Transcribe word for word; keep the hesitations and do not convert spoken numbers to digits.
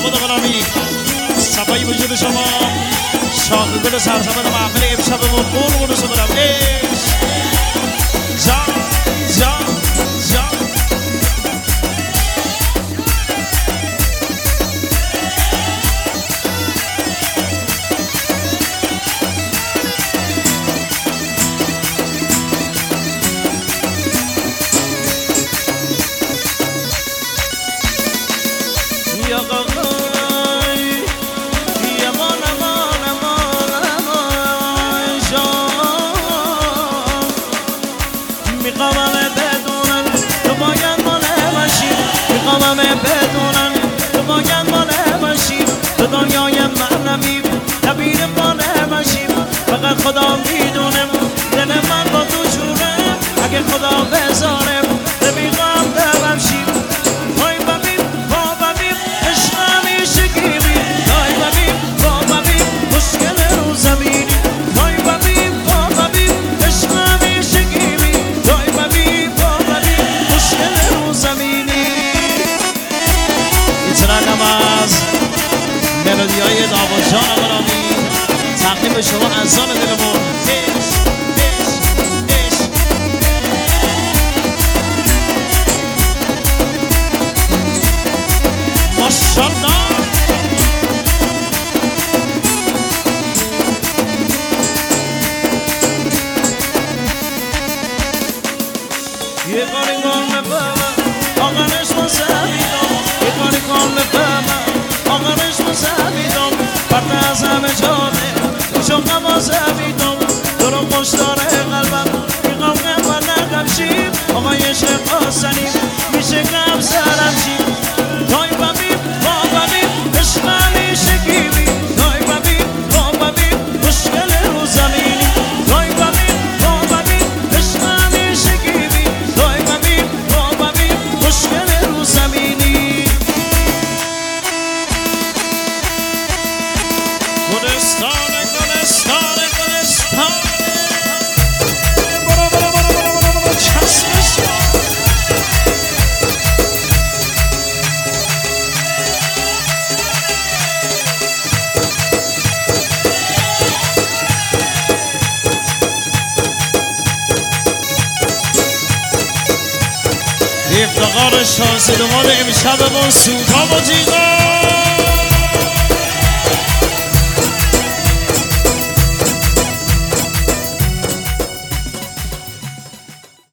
لابد غلامی صفایی وجود شما شاخ گل سرسبد محفل امشبمون قربون شما برم عشق جان جان جان میخوامم بدونن تو باید ماله باشیم تو دنیای معنوی نبیر ماله باشیم فقط خدا میدونه دل من با تو جوره اگه خدا بذاره نمیخوام دلم شیم وای ببین با ببین عشق همیشگی وای ببین با ببین مشکل رو زمینی وای ببین با ببین عشق همیشگی وای ببین با ببین مشکل رو زمینی ترکم از ملودی های داوود جان غلامی تقدیم به شما عزیزان دلمون عشق عشق عشق ماشاءالله یه کاری کن بفهمم آقانش مزمیدم یه کاری کن بفهمم آقانش مزمیدم پرده از همه جانه شوقم آزمیدم تو رو خوش داره قلبم میخوام که من نقم شیم آقای عشق حسنی میشه کم سرم شیم دای ببین با ببین عشق همیشه گیری دای ببین با ببین مشکل رو زمینی دای ببین با ببین عشق همیشه گیری دای ببین با ببین مشکل رو زمینی گلستان گلستان گلستان برو برو برو برو برو برو چسبش افتقار شانس دومان امشب ما سوتا و جیغا